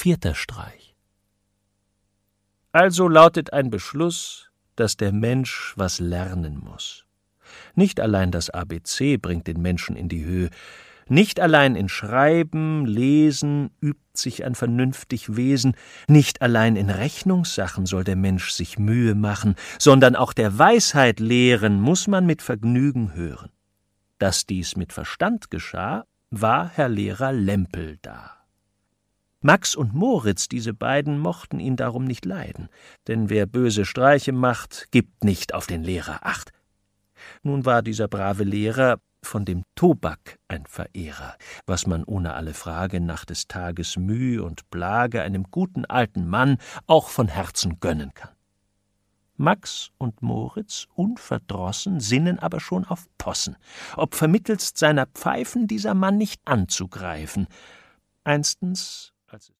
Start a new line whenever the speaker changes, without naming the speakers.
4. Streich. Also lautet ein Beschluss, dass der Mensch was lernen muß. Nicht allein das ABC bringt den Menschen in die Höhe, nicht allein in Schreiben, Lesen übt sich ein vernünftig Wesen, nicht allein in Rechnungssachen soll der Mensch sich Mühe machen, sondern auch der Weisheit lehren muß man mit Vergnügen hören. Dass dies mit Verstand geschah, war Herr Lehrer Lempel da. Max und Moritz, diese beiden, mochten ihn darum nicht leiden, denn wer böse Streiche macht, gibt nicht auf den Lehrer Acht. Nun war dieser brave Lehrer von dem Tobak ein Verehrer, was man ohne alle Frage nach des Tages Mühe und Plage einem guten alten Mann auch von Herzen gönnen kann. Max und Moritz, unverdrossen, sinnen aber schon auf Possen, ob vermittelst seiner Pfeifen dieser Mann nicht anzugreifen. Einstens, als